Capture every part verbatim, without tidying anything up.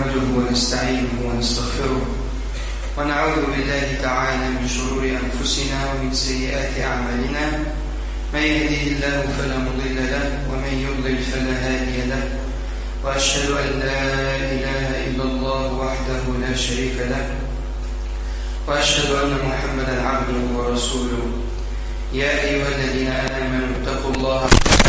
نحمده ونستعينه ونستغفره ونعوذ بالله تعالى من شرور أنفسنا ومن سيئات أعمالنا. من يهده الله فلا مضل له ومن يضلل فلا هادي له، وأشهد أن لا إله إلا الله وحده لا شريك له، وأشهد أن محمدا عبده ورسوله. يا أيها الذين آمنوا اتقوا الله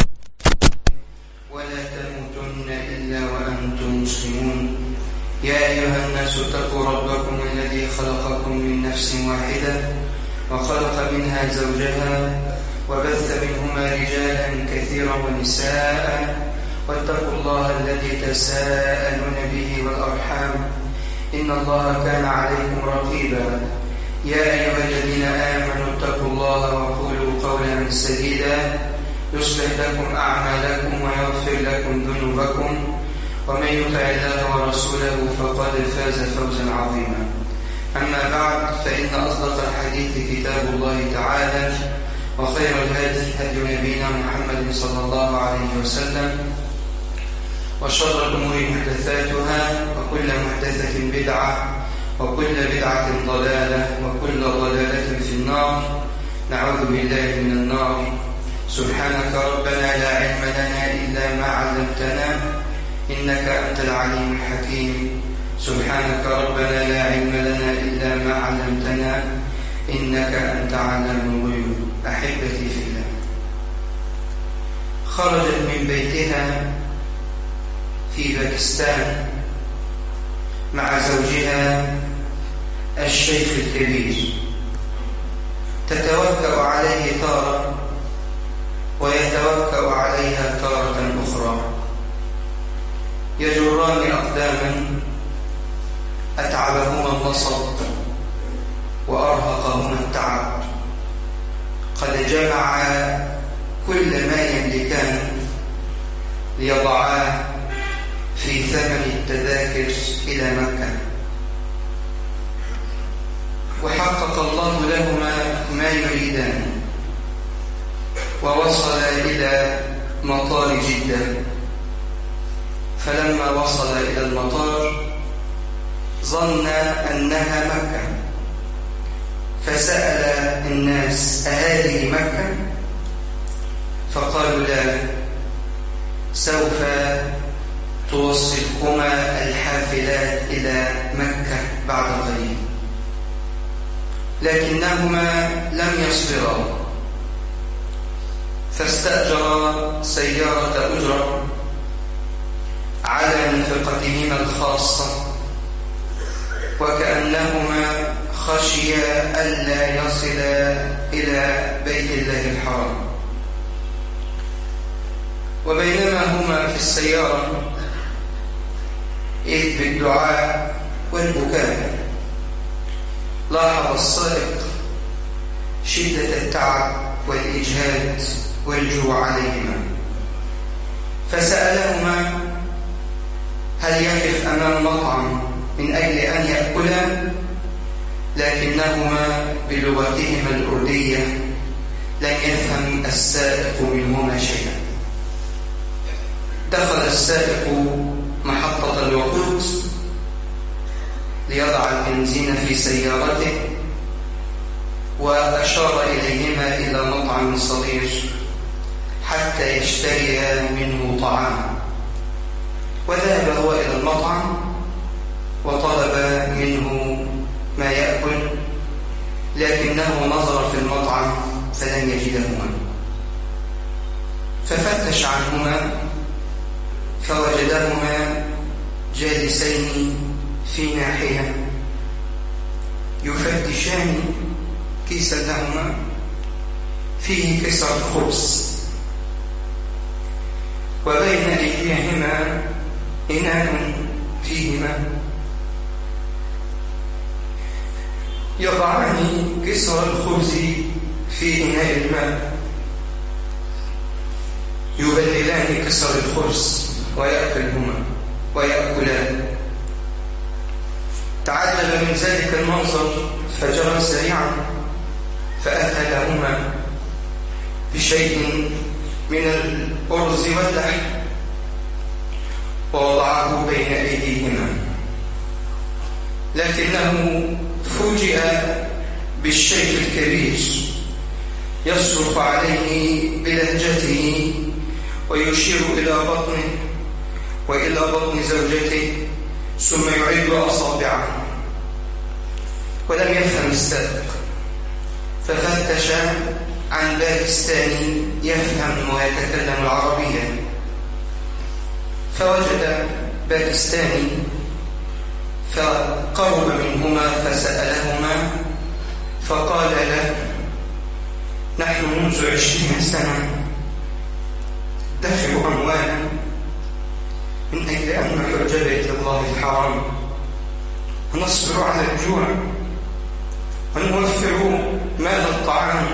ولا تموتن إلا وأنتم مسلمون. يا أيها الناس اتقوا ربكم الذي خلقكم من نفس واحدة وخلق منها زوجها وبث منهما رجالا كثيرا ونساء، واتقوا الله الذي تساءلون به والأرحام إن الله كان عليكم رقيبا. يا أيها الذين آمنوا اتقوا الله وقولوا قولا سديدا يصلح لكم أعمالكم ويغفر لكم ذنوبكم، ومن يطع الله ورسوله فقد فاز فوزا عظيما. أما بعد، فإن أصدق الحديث كتاب الله تعالى، وخير الهدي هدي نبينا محمد صلى الله عليه وسلم، وشر الأمور محدثاتها، وكل محدثة بدعة، وكل بدعة ضلالة، وكل ضلالة في النار. نعوذ بالله من النار. سبحانك ربنا لا علم لنا إلا ما علمتنا إنك أنت العليم الحكيم. سبحانك ربنا لا علم لنا إلا ما علمتنا إنك أنت علام الغيوب. أحبتي في الله، خرجت من بيتها في باكستان مع زوجها الشيخ الكبير، تتوكأ عليه تارة ويتوكأ عليها تارة أخرى، يجران أقداما أتعبهما النصب وأرهقهما التعب. قد جمع كل ما يملكان ليضعاه في ثمن التذاكر إلى مكة، وحقق الله لهما ما يريدان، ووصل إلى مطار جدة. فلما وصل إلى المطار ظن أنها مكة، فسأل الناس: أهذه مكة؟ فقالوا: لا، سوف توصلكما الحافلات إلى مكة بعد قليل. لكنهما لم يصبرا، فاستأجرا سيارة أجرة على نفقتهما الخاصة، وكأنهما خشيا ألا يصلا إلى بيت الله الحرام. وبينما هما في السيارة إذ بالدعاء والبكاء لاحظ السائق شدة التعب والإجهاد والجوع عليهما، فسألهما: هل يقف أمام مطعم من أجل أن يأكلا؟ لكنهما بلغتهما الأردية لم يفهم السائق منهما شيئا. دخل السائق محطة الوقود ليضع البنزين في سيارته، وأشار إليهما إلى مطعم صغير حتى يشتري منه طعاما. وذهب هو إلى المطعم وطلب منه ما يأكل، لكنه نظر في المطعم فلم يجدهما، ففتش عنهما فوجدهما جالسين في ناحية يفتشان كيسا لهما فيه كسر خبز، وبين أيديهما إناء فيه ماء. يضعان كسر الخبز في إناء الماء، يبللان كسر الخبز ويأكلهما ويأكلان. تعجب من ذلك المنظر فجرى سريعا فأتى لهما بشيء من الأرز واللحم ووضعه بين أيديهما لكنه فوجئ بالشيخ الكبير يصرخ عليه بلهجته ويشير إلى بطنه وإلى بطن زوجته، ثم يعد أصابعه، ولم يفهم السابق، ففتش عن باكستاني يفهم ويتكلم العربية، فوجد باكستاني فقرب منهما فسألهما، فقال له: نحن منذ عشرين سنة ندفع أموالا من أجل أن نحج بيت الله الحرام، ونصبر على الجوع ونوفر مال الطعام،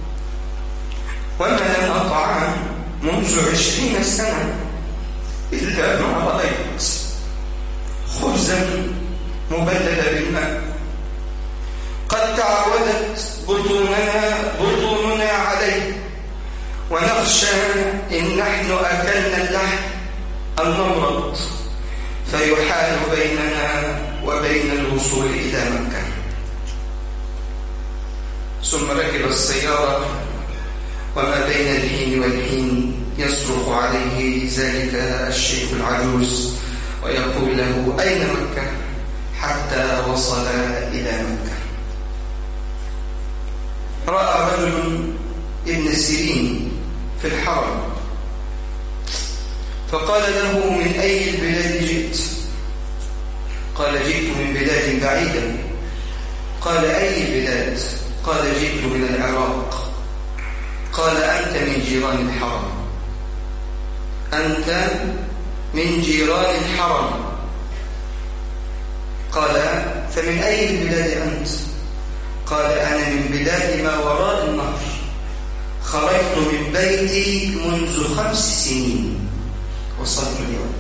وما لنا طعام منذ عشرين سنة إلا ما رأيت خبزا مبلل بالماء، قد تعودت بطوننا بطوننا عليه، ونخشى إن نحن أكلنا اللحم أن نمرض فيحال بيننا وبين الوصول إلى مكة. ثم ركب السيارة، وما بين الحين والحين يصرخ عليه ذلك الشيخ العجوز ويقول له: أين مكة؟ حتى وصل إلى مكة. رأى رجل ابن سيرين في الحرم، فقال له: من أي البلاد جئت؟ قال: جئت من بلاد بعيدة. قال: أي البلاد؟ قال: جئت من العراق. قال: أنت من جيران الحرم، أنت من جيران الحرم. قال: فمن أي البلاد أنت؟ قال: أنا من بلاد ما وراء النهر، خرجت من بيتي منذ خمس سنين، وصلت اليوم.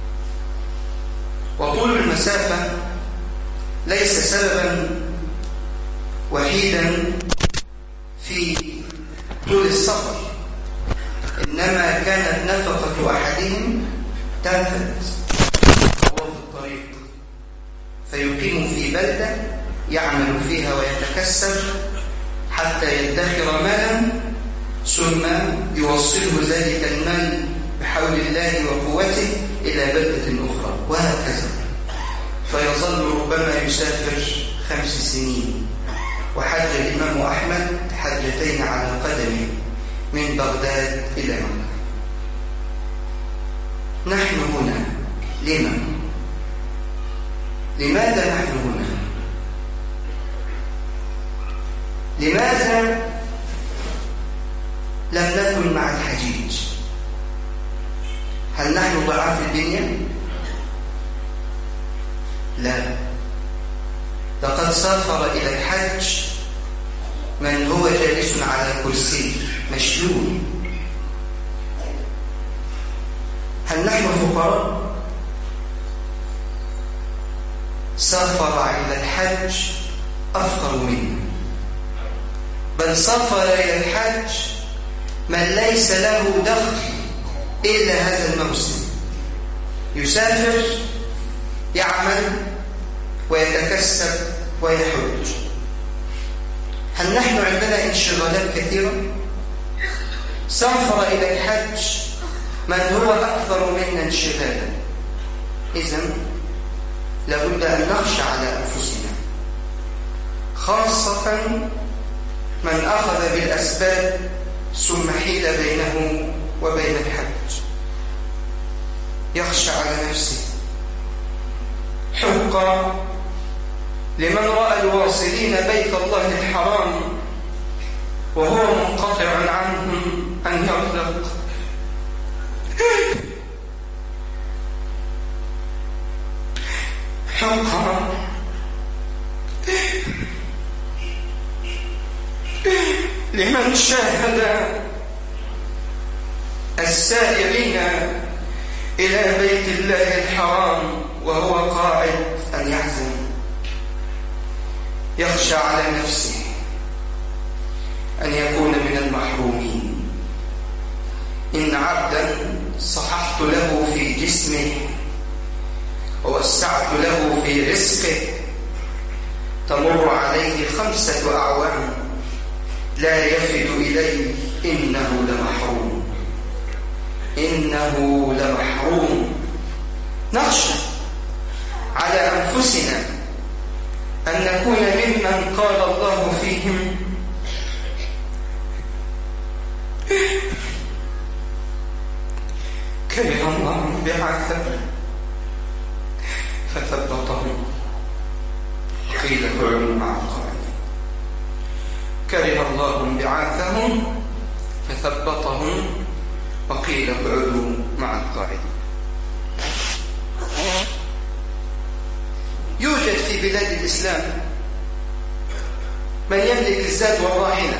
وطول المسافة ليس سببا وحيدا في طول السفر، إنما كانت نفقة أحدهم تنفد وهو في الطريق، فيقيم في بلدة يعمل فيها ويتكسب حتى يدخر مالا، ثم يوصله ذلك المال بحول الله وقوته إلى بلدة أخرى، وهكذا. فيظل ربما يسافر خمس سنين. وحج الإمام أحمد حجتين على قدمه من بغداد إلى مكة. نحن هنا لما؟ لماذا نحن هنا؟ لماذا لم نكن مع الحجيج؟ هل نحن ضعاف الدنيا؟ لا، لقد سافر إلى الحج من هو جالس على كرسي مشلول. هل نحن فقراء؟ سافر إلى الحج أفقر منا، بل سافر إلى الحج من ليس له دخل إلا هذا الموسم، يسافر يعمل ويتكسب ويحج. هل نحن عندنا انشغالات كثيرة؟ سافر إلى الحج من هو أكثر منا انشغالا. إذن لابد أن نخشى على أنفسنا، خاصة من أخذ بالأسباب ثم حيل بينه وبين الحج. يخشى على نفسه. حقا لمن رأى الواصلين بيت الله الحرام وهو منقطع عنهم أن يطلق. حقا لمن شاهد السائرين إلى بيت الله الحرام وهو قاعد أن يحزن. يخشى على نفسه أن يكون من المحرومين. إن عبدا صححت له في جسمه ووسعت له في رزقه تمر عليه خمسة أعوام لا يفد إليه إنه لمحروم إنه لمحروم. نخشى على أنفسنا أن نكون ممن قال الله فيهم كره الله بعثهم فثبطهم قيل اقعدوا مع القاعدين. كره الله بعثهم فثبطهم وقيل اقعدوا مع القاعدين. يوجد في بلاد الإسلام من يملك الزاد والراحلة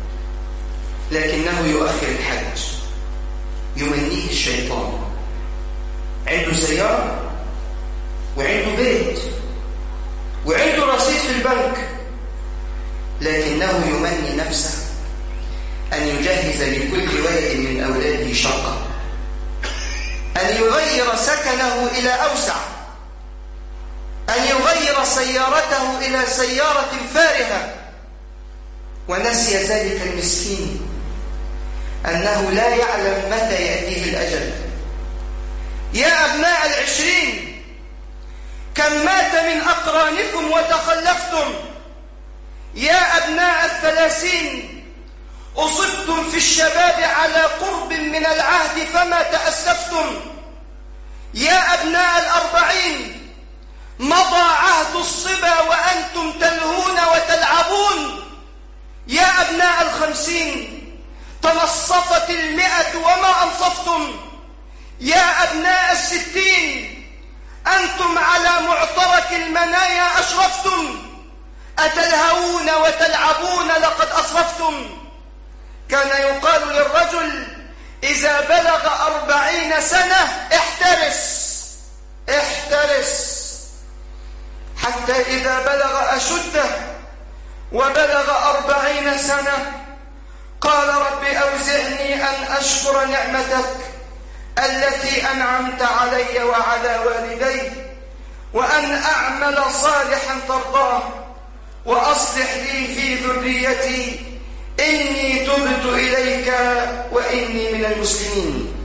لكنه يؤخر الحج، يمنيه الشيطان. عنده سيارة وعنده بيت وعنده رصيد في البنك، لكنه يمني نفسه أن يجهز لكل ولد من أولاده شقة، أن يغير سكنه إلى أوسع، أن يغير سيارته إلى سيارة فارهة. ونسي ذلك المسكين أنه لا يعلم متى يأتيه الأجل. يا أبناء العشرين، كم مات من أقرانكم وتخلفتم؟ يا أبناء الثلاثين، أصبتم في الشباب على قرب من العهد فما تأسفتم. يا أبناء الأربعين، مضى عهد الصبا وأنتم تلهون وتلعبون. يا أبناء الخمسين، تنصفت المئة وما أنصفتم. يا أبناء الستين، أنتم على معترك المنايا أشرفتم. أتلهون وتلعبون لقد أسرفتم. كان يقال للرجل إذا بلغ أربعين سنة احترس احترس، حتى إذا بلغ أشده وبلغ أربعين سنة قال رب أوزعني أن أشكر نعمتك التي أنعمت علي وعلى والدي، وأن أعمل صالحا ترضاه، وأصلح لي في ذريتي إني تبت إليك وإني من المسلمين.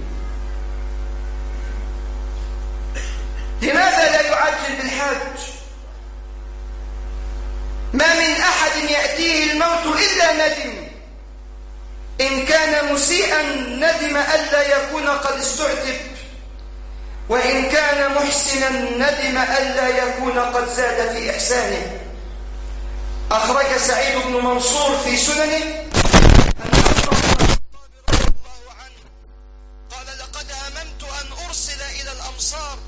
لماذا لا يعجل بالحج؟ ما من أحد يأتيه الموت إلا ندم. إن كان مسيئا ندم ألا يكون قد استعتب، وإن كان محسنا ندم ألا يكون قد زاد في إحسانه. أخرج سعيد بن منصور في سننه أن عمر بن الخطاب رضي الله عنه قال لقد هممت أن أرسل إلى الأمصار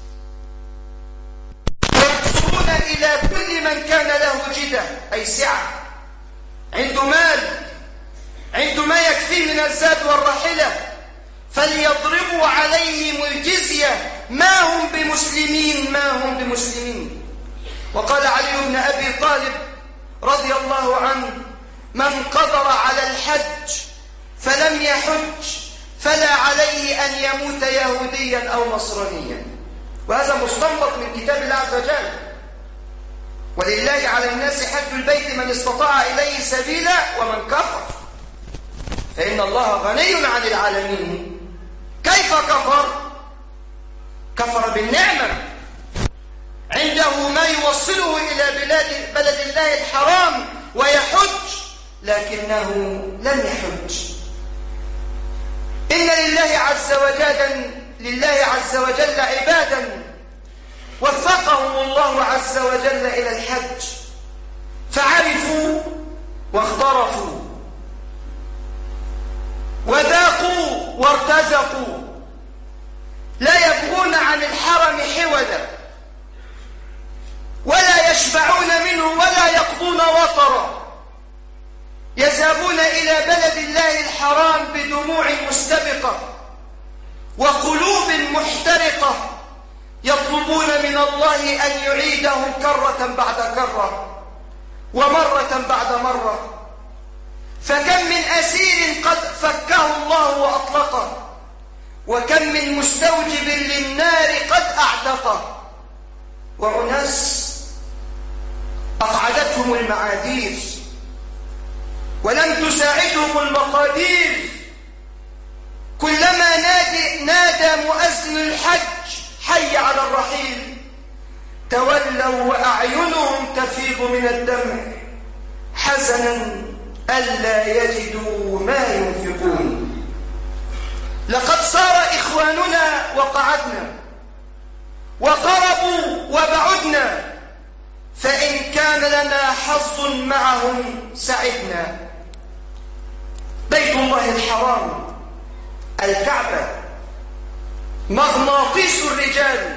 ويرسلون إلى كل من كان له جدة، أي سعة، عنده مال، عنده ما يكفي من الزاد والراحلة، فليضربوا عليهم الجزية ما هم بمسلمين ما هم بمسلمين. وقال علي بن أبي طالب رضي الله عنه من قدر على الحج فلم يحج فلا عليه أن يموت يهوديا أو نصرانيا. وهذا مستنبط من كتاب الله عز وجل. ولله على الناس حج البيت من استطاع إليه سبيلا ومن كفر فإن الله غني عن العالمين. كيف كفر؟ كفر بالنعمة، عنده ما يوصله إلى بلاد بلد الله الحرام ويحج، لكنه لم يحج. إن لله عز وجل لله عز وجل عبادا وفقهم الله عز وجل إلى الحج، فعرفوا واخترفوا وذاقوا وارتزقوا، لا يبغون عن الحرم حولا ولا يشبعون منه ولا يقضون وطرا، يذهبون إلى بلد الله الحرام بدموع مستبقة وقلوب محترقة، يطلبون من الله أن يعيده كرة بعد كرة ومرة بعد مرة. فكم من أسير قد فكه الله وأطلقه، وكم من مستوجب للنار قد أعتقه، وأناس أقعدتهم تساعدهم المعاذير ولم تساعدهم المقادير. كلما نادى, نادى مؤذن الحج حي على الرحيل تولوا وأعينهم تفيض من الدمع حزنا ألا يجدوا ما ينفقون. لقد صار إخواننا وقعدنا وقربوا وبعدنا، فإن كان لنا حظ معهم سعدنا. بيت الله الحرام الكعبة مغناطيس الرجال،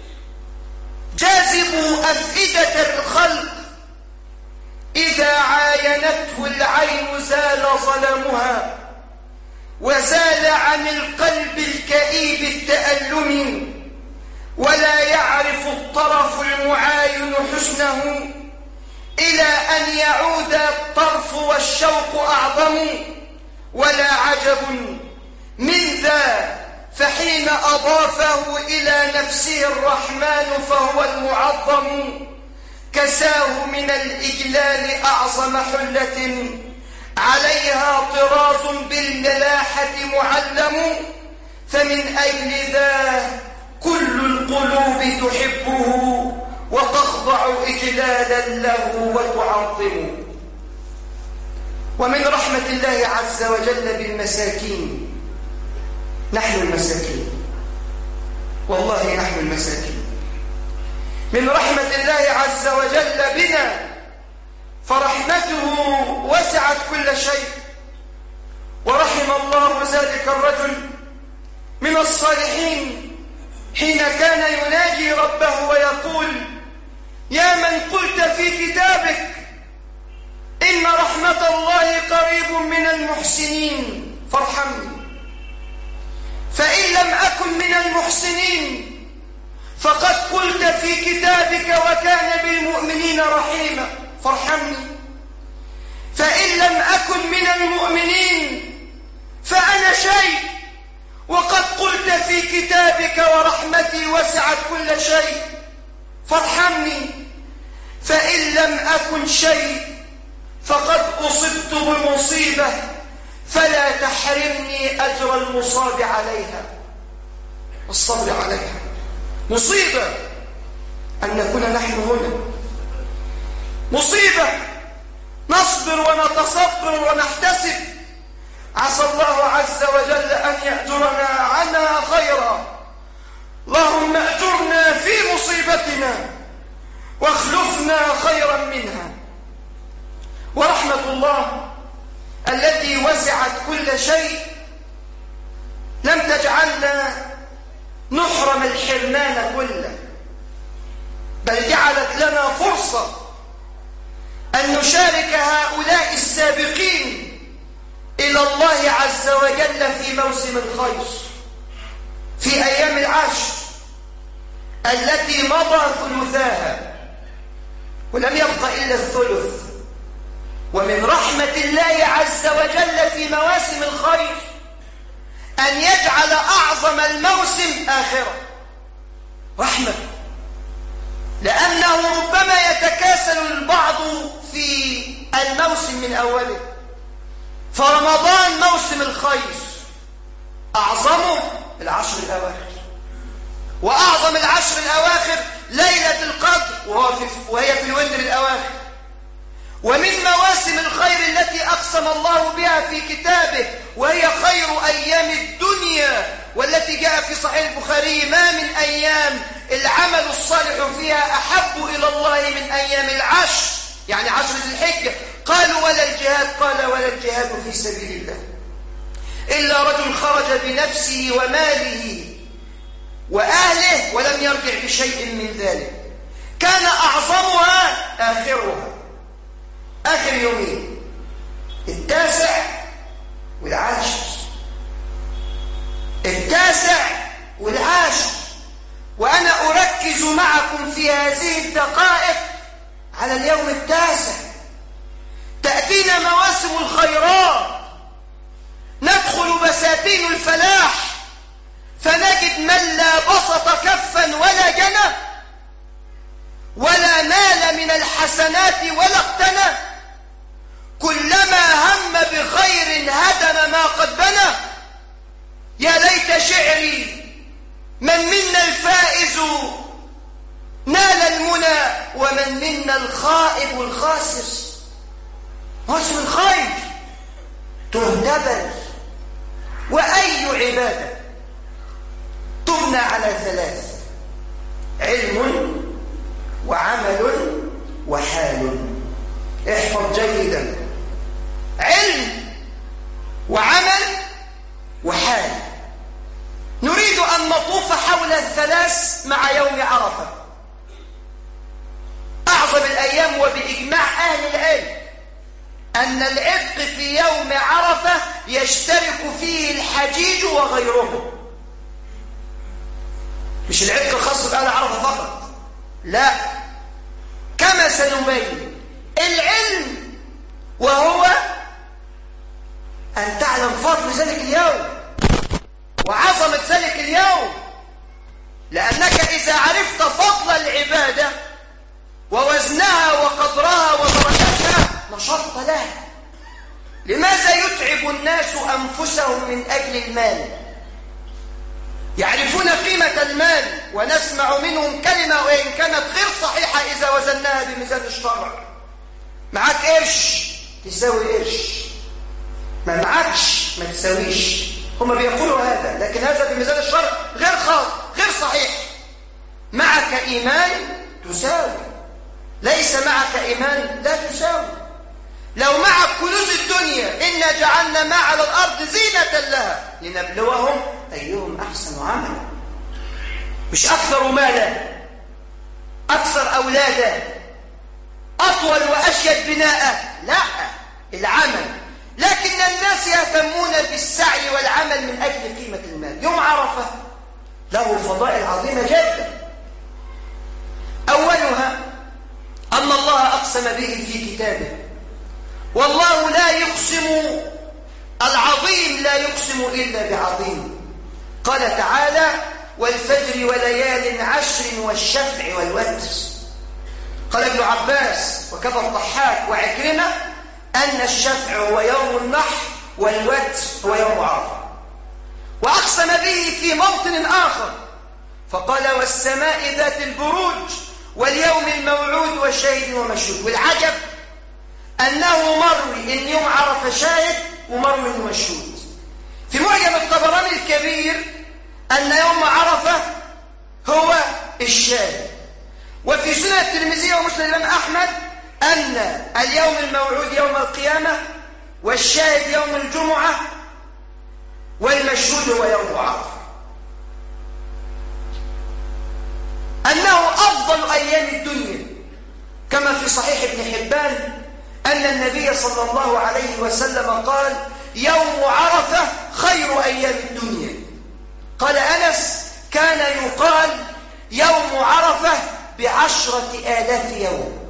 جاذب أفئدة الخلق، إذا عاينته العين زال ظلمها وزال عن القلب الكئيب التألم، ولا يعرف الطرف المعاين حسنه إلى أن يعود الطرف والشوق أعظم. ولا عجب من ذا فحين أضافه إلى نفسه الرحمن فهو المعظم، كساه من الإجلال أعظم حلة عليها طراز بالملاحة معلم. فمن أجل ذا كل القلوب تحبه وتخضع إجلالا له وتعظمه. ومن رحمة الله عز وجل بالمساكين، نحن المساكين، والله نحن المساكين. من رحمة الله عز وجل بنا فرحمته وسعت كل شيء. ورحم الله ذلك الرجل من الصالحين حين كان يناجي ربه ويقول: يا من قلت في كتابك إن رحمة الله قريب من المحسنين فارحمني، فإن لم أكن من المحسنين فقد قلت في كتابك وكان بالمؤمنين رحيما فارحمني، فإن لم أكن من المؤمنين فأنا شيء وقد قلت في كتابك ورحمتي وسعت كل شيء فارحمني، فإن لم أكن شيء فقد أصبت بمصيبة فلا تحرمني أجر المصاب عليها والصبر عليها. مصيبة أن نكون نحن هنا، مصيبة نصبر ونتصبر ونحتسب، عسى الله عز وجل أن يأجرنا عنها خيرا. اللهم أجرنا في مصيبتنا واخلفنا خيرا منها. ورحمة الله التي وسعت كل شيء لم تجعلنا نحرم الحرمان كله، بل جعلت لنا فرصة أن نشارك هؤلاء السابقين إلى الله عز وجل في موسم الخير، في أيام العشر التي مضى ثلثاها ولم يبق إلا الثلث. ومن رحمة الله عز وجل في مواسم الخير أن يجعل أعظم الموسم آخرة، رحمة، لأنه ربما يتكاسل البعض في الموسم من أوله. فرمضان موسم الخير، أعظمه العشر الأواخر، وأعظم العشر الأواخر ليلة القدر وهي في الوتر الأواخر. ومن مواسم الخير التي أقسم الله بها في كتابه وهي خير أيام الدنيا، والتي جاء في صحيح البخاري: ما من أيام العمل الصالح فيها أحب إلى الله من أيام العشر، يعني عشر ذي الحجة. قالوا: ولا الجهاد؟ قال: ولا الجهاد في سبيل الله إلا رجل خرج بنفسه وماله وأهله ولم يرجع بشيء من ذلك. كان أعظمها آخرها، آخر يومين، التاسع والعاشر، التاسع والعاشر. وأنا أركز معكم في هذه الدقائق على اليوم التاسع. تأتينا مواسم الخيرات، ندخل بساتين الفلاح فنجد من لا بسط كفا ولا جنى ولا نال من الحسنات ولا اقتنى، كلما هم بخير هدم ما قد بنى. يا ليت شعري من منا الفائز نال المنى، ومن منا الخائب الخاسر. موسم الخير تهتبل. وأي عبادة تبنى على ثلاث: علم وعمل وحال. احفظ جيدا: علم وعمل وحال. نريد أن نطوف حول الثلاث مع يوم عرفة، أعظم الأيام، وبإجماع أهل العلم أن العتق في يوم عرفة يشترك فيه الحجيج وغيرهم. مش العتق الخاص بأهل عرفة فقط، لا، كما سنبين. العلم وهو أن تعلم فضل ذلك اليوم وعظمة ذلك اليوم، لأنك إذا عرفت فضل العبادة ووزنها وقدرها ودرجتها نشطت لها. لماذا يتعب الناس أنفسهم من أجل المال؟ يعرفون قيمة المال، ونسمع منهم كلمة وإن كانت غير صحيحة إذا وزناها بميزان الشرع: معاك قرش تساوي قرش، ما معكش ما تساويش. هم بيقولوا هذا، لكن هذا بميزان الشرع غير خاص، غير صحيح. معك إيمان تساوي، ليس معك إيمان لا تساوي. لو معك كنوز الدنيا إنا جعلنا ما على الأرض زينة لها لنبلوهم أيهم أحسن عملا. مش أكثر مالا، أكثر أولادا، أطول وأشيد بناء، لا، العمل. لكن الناس يهتمون بالسعي والعمل من أجل قيمة المال. يوم عرفة له فضائل عظيمة جدا. أولها أن الله أقسم به في كتابه، والله لا يقسم، العظيم لا يقسم إلا بعظيم. قال تعالى: والفجر وليال عشر والشفع والوتر. قال ابن عباس وكذا الضحاك وعكرمة أن الشفع هو يوم النحر والوتر هو يوم عرفة. وأقسم به في موطن آخر فقال: والسماء ذات البروج واليوم الموعود وشاهد ومشهود. والعجب أنه مروي إن يوم عرفة شاهد ومروي ومشهود. في معجم الطبراني الكبير أن يوم عرفة هو الشاهد. وفي سنن الترمذي ومسند الإمام أحمد أن اليوم الموعود يوم القيامة، والشاهد يوم الجمعة، والمشهود هو يوم عرفة. أنه أفضل أيام الدنيا، كما في صحيح ابن حبان أن النبي صلى الله عليه وسلم قال: يوم عرفة خير أيام الدنيا. قال أنس: كان يقال يوم عرفة بعشرة آلاف يوم،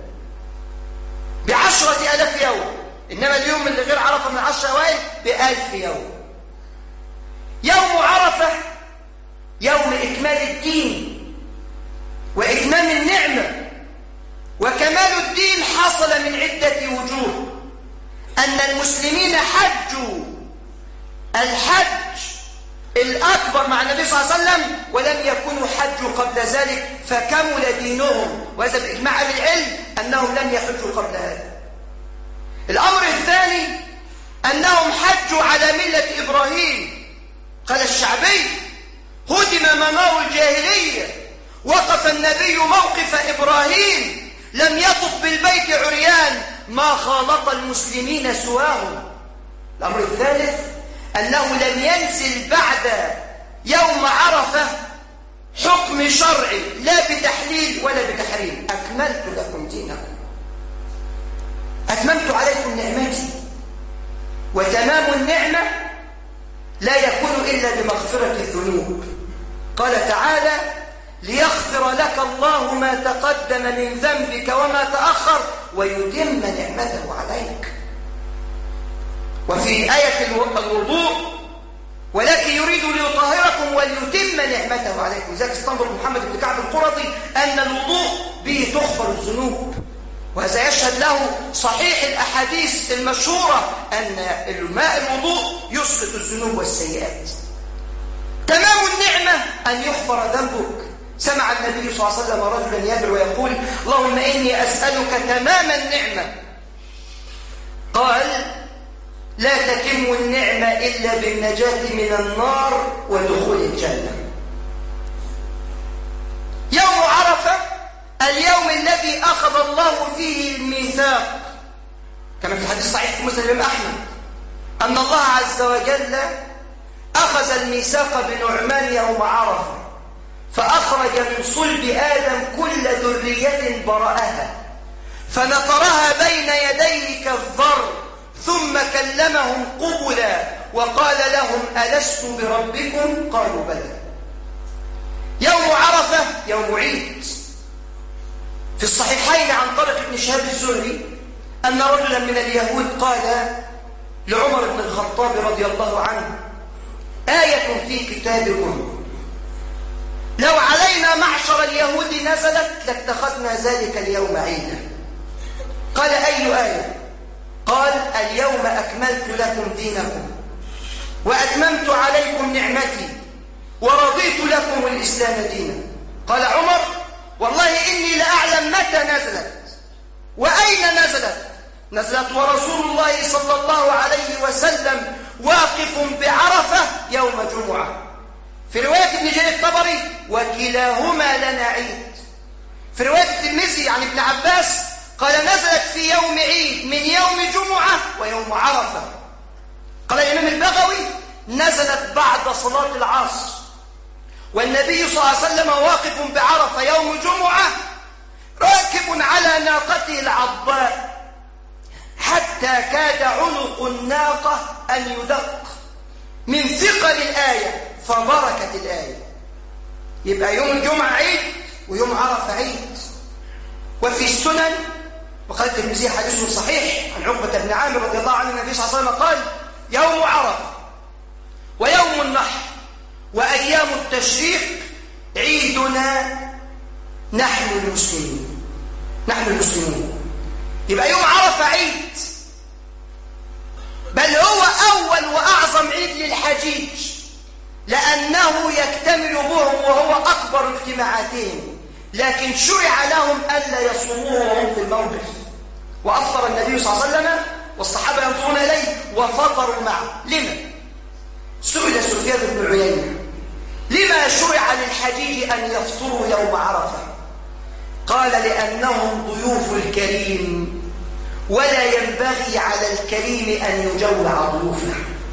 بعشرة آلاف يوم، إنما اليوم اللي غير عرفة من عشرة أوائل بألف يوم. يوم عرفة يوم إكمال الدين وإتمام النعمة، وكمال الدين حصل من عدة وجوه. أن المسلمين حجوا الحج الأكبر مع النبي صلى الله عليه وسلم، ولم يكونوا حجوا قبل ذلك فكمل دينهم، وهذا بإجماع أهل العلم أنهم لم يحجوا قبل هذا. الأمر الثاني أنهم حجوا على ملة إبراهيم. قال الشعبي: هدم منار الجاهلية، وقف النبي موقف إبراهيم، لم يطف بالبيت عريان، ما خالط المسلمين سواهم. الأمر الثالث أنه لم ينزل بعد يوم عرفة حكم شرعي لا بتحليل ولا بتحريم. أكملت لكم دينكم، أتممت عليكم نعمتي. وتمام النعمة لا يكون إلا بمغفرة الذنوب. قال تعالى: ليغفر لك الله ما تقدم من ذنبك وما تأخر ويتم نعمته عليك. وفي آية الوضوء: ولكن يريد ليطهركم وليتم نعمته عليكم. لذلك استنبط محمد بن كعب القرظي أن الوضوء به تغفر الذنوب. وهذا يشهد له صحيح الأحاديث المشهورة أن الماء الوضوء يسقط الذنوب والسيئات. تمام النعمة أن يغفر ذنبك. سمع النبي صلى الله عليه وسلم رجلا يدعو ويقول اللهم إني أسألك تمام النعمة. قال لا تتم النعمة إلا بالنجاة من النار ودخول الجنة. يوم عرفة اليوم الذي أخذ الله فيه الميثاق، كما في الحديث الصحيح في مسند الإمام أحمد أن الله عز وجل أخذ الميثاق بنعمان يوم عرفة، فأخرج من صلب آدم كل ذرية برأها فنطرها بين يديه كالذر، ثم كلمهم قبلا وقال لهم ألست بربكم؟ قالوا بلى. يوم عرفة يوم عيد. في الصحيحين عن طريق ابن شهاب الزهري أن رجلا من اليهود قال لعمر بن الخطاب رضي الله عنه آية في كتابكم لو علينا معشر اليهود نزلت لاتخذنا ذلك اليوم عيدا. قال أي آية؟ قال اليوم أكملت لكم دينكم وأتممت عليكم نعمتي ورضيت لكم الإسلام دينا. قال عمر والله إني لأعلم متى نزلت وأين نزلت. نزلت ورسول الله صلى الله عليه وسلم واقف بعرفة يوم جمعة. في رواية ابن جرير الطبري وكلاهما لنا عيد. في رواية الترمذي عن ابن عباس قال نزلت في يوم عيد من يوم جمعة ويوم عرفة. قال الإمام البغوي نزلت بعد صلاة العصر والنبي صلى الله عليه وسلم واقف بعرفة يوم جمعة راكب على ناقته العضاء حتى كاد عنق الناقة أن يدق من ثقل الآية فبركت الآية. يبقى يوم الجمعة عيد ويوم عرفة عيد. وفي السنن وقال الترمذي حديث صحيح عن عقبة بن عامر رضي الله عنه النبي صلى الله عليه وسلم قال يوم عرفة ويوم النحر وأيام التشريق عيدنا نحن المسلمين نحن المسلمون. يبقى يوم عرفة عيد، بل هو أول وأعظم عيد للحجيج لأنه يكتمل بهم وهو أكبر اجتماعاتهم، لكن شرع لهم ألا يصوموه وهم في الموقف. وأفطر النبي صلى الله عليه وسلم والصحابة ينظرون إليه وفطروا معه. لما؟ سئل سفيان بن عيينة لما شرع للحجيج أن يفطروا يوم عرفة؟ قال لأنهم ضيوف الكريم ولا ينبغي على الكريم أن يجوع ضيوفه.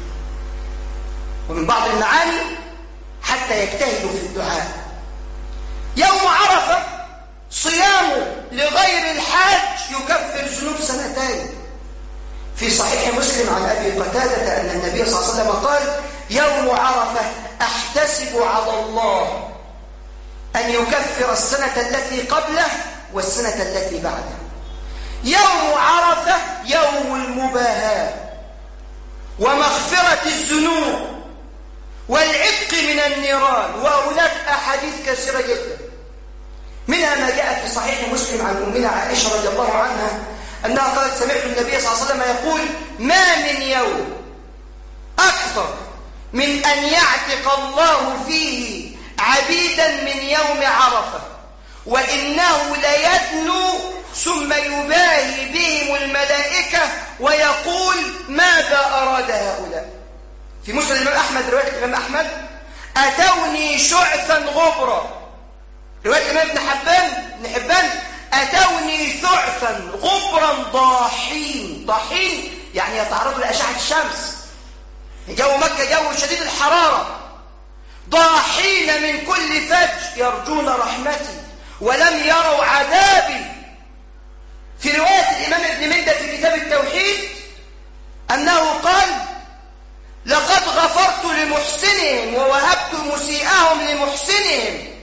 ومن بعض المعاني حتى يجتهدوا في الدعاء. يوم عرفة صيامه لغير الحاج يكفر ذنوب سنتين. في صحيح مسلم عن أبي قتادة أن النبي صلى الله عليه وسلم قال يوم عرفة أحتسب على الله أن يكفر السنة التي قبله والسنة التي بعده. يوم عرفة يوم المباهاة ومغفرة الذنوب والعتق من النيران. وهناك أحاديث كثيرة جدا، منها ما جاء في صحيح مسلم عن أمنا عائشة رضي الله عنها أنها قالت سمعت النبي صلى الله عليه وسلم يقول ما من يوم أكثر من أن يعتق الله فيه عبيدا من يوم عرفة وإنه ليدنو ثم يباهي بهم الملائكة ويقول ماذا أراد هؤلاء. في مسند الإمام أحمد رواية الإمام أحمد أتوني شعثا غبرا. رواية الإمام ابن حبان ابن حبان أتوني ثعثا غبرا ضاحين. ضاحين يعني يتعرضوا لأشعة الشمس، جو مكة جو شديد الحرارة. ضاحين من كل فج يرجون رحمتي ولم يروا عذابي. في رواية الإمام ابن مندة في كتاب التوحيد أنه قال لقد غفرت لمحسنهم ووهبت مسيئهم لمحسنهم.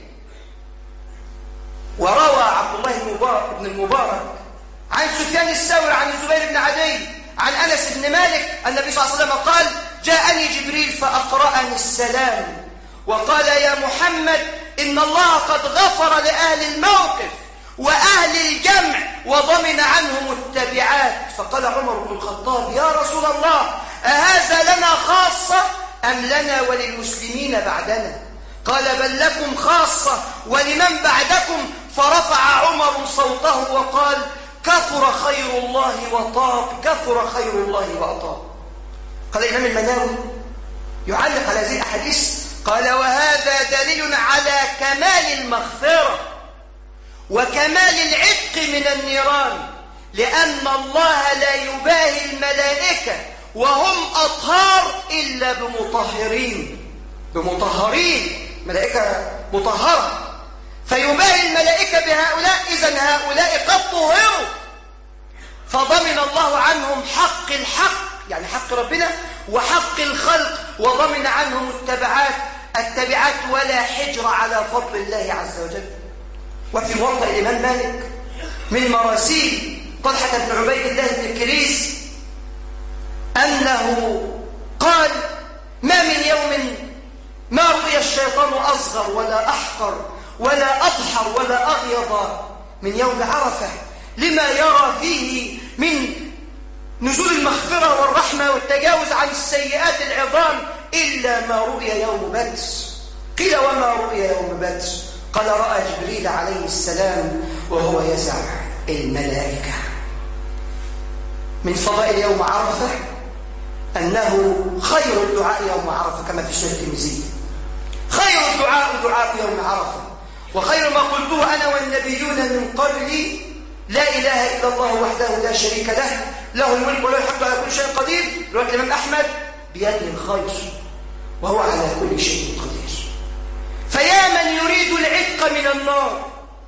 وروى عبد الله بن المبارك عن سفيان الثوري عن الزبير بن عدي عن أنس بن مالك النبي صلى الله عليه وسلم قال جاءني جبريل فأقرأني السلام وقال يا محمد إن الله قد غفر لأهل الموقف وأهل الجمع وضمن عنهم التبعات. فقال عمر بن الخطاب: يا رسول الله، أهذا لنا خاصة أم لنا وللمسلمين بعدنا؟ قال: بل لكم خاصة ولمن بعدكم. فرفع عمر صوته وقال: كثر خير الله وطاب، كثر خير الله وأطاب. قال الإمام المناوي يعلق على هذه الأحاديث، قال: وهذا دليل على كمال المغفرة وكمال العتق من النيران، لأن الله لا يباهي الملائكة وهم أطهار إلا بمطهرين، بمطهرين، ملائكة مطهرة، فيباهي الملائكة بهؤلاء. إذن هؤلاء قد طهروا، فضمن الله عنهم حق الحق، يعني حق ربنا وحق الخلق، وضمن عنهم التبعات التبعات ولا حجر على فضل الله عز وجل. وفي موطأ الإمام مالك من مراسيل طلحة بن عبيد الله بن كريس أنه قال: ما من يوم ما رؤي الشيطان أصغر ولا أحقر ولا أضحر ولا أغيض من يوم عرفة، لما يرى فيه من نزول المغفرة والرحمة والتجاوز عن السيئات العظام، إلا ما رؤي يوم بدر. قيل: وما رؤي يوم بدر؟ قال: رأى جبريل عليه السلام وهو يزع الملائكة. من فضائل يوم عرفة أنه خير الدعاء يوم عرفة، كما في سنة الترمذي: خير الدعاء دعاء يوم عرفة، وخير ما قلته أنا والنبيون من قبلي: لا إله إلا الله وحده لا شريك له، له الملك وله الحمد على كل شيء قدير. رواية الإمام أحمد: بيده الخير وهو على كل شيء قدير. فيا من يريد العتق من النار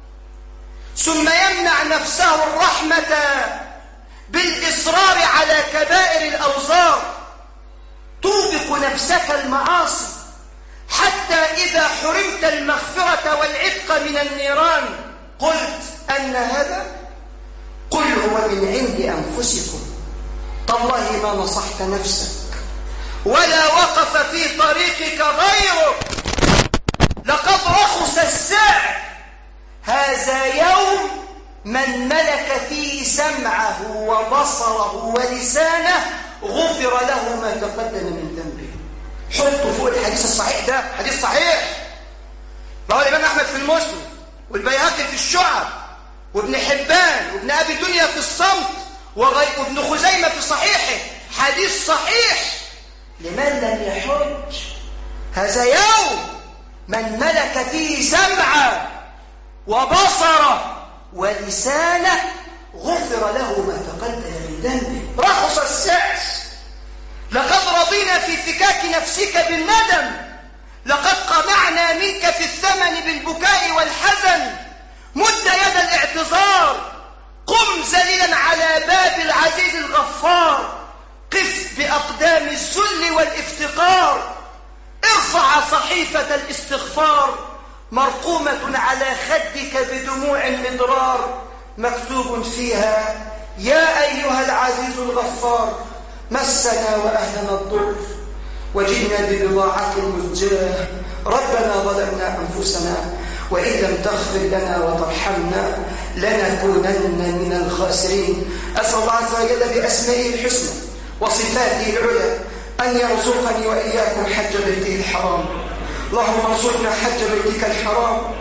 ثم يمنع نفسه الرحمة بالإصرار على كبائر الأوزار، توبق نفسك المعاصي حتى إذا حرمت المغفرة والعتق من النيران قلت أن هذا؟ قل هو من عند أنفسكم، تالله ما نصحت نفسك ولا وقف في طريقك غيرك، لقد رخص السعر. هذا يوم من ملك فيه سمعه وبصره ولسانه غفر له ما تقدم من ذنبه. حطوا فوق الحديث الصحيح ده، حديث صحيح رواه الإمام أحمد في المسند، والبيهقي في الشعب، وابن حبان، وابن أبي الدنيا في الصمت، وابن خزيمة في صحيحه، حديث صحيح لمن لم يحج. هذا يوم من ملك فيه سمعه وبصره ولسانه غفر له ما تقدم من ذنبه. رخص السعر. لقد رضينا في فكاك نفسك بالندم، لقد قمعنا منك في الثمن بالبكاء والحزن. مد يد الاعتذار، قم ذليلا على باب العزيز الغفار، قف بأقدام الذل والافتقار، ارفع صحيفة الاستغفار، مرقومة على خدك بدموع مدرار، مكتوب فيها: يا أيها العزيز الغفار، مسنا وأهلنا الضر وجئنا ببضاعة مزجاة، ربنا ظلمنا أنفسنا وإن لم تغفر لنا وترحمنا لنكونن من الخاسرين. أسأل الله عز وجل بأسمائه الحسنى وصفاته العلى أن يرزقني وإياكم حج بيته الحرام. اللهم ارزقنا حج بيتك الحرام،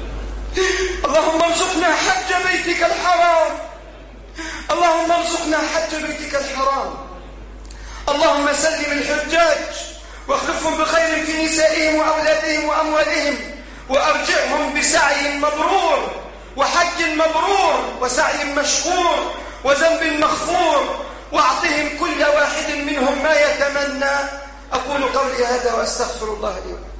اللهم ارزقنا حج بيتك الحرام، اللهم ارزقنا حج بيتك الحرام. اللهم سلم الحجاج واخلفهم بخير في نسائهم وأولادهم وأموالهم، وأرجعهم بسعي مبرور وحج مبرور وسعي مشكور وذنب مغفور، واعطهم كل واحد منهم ما يتمنى. أقول قولي هذا وأستغفر الله لي ولكم.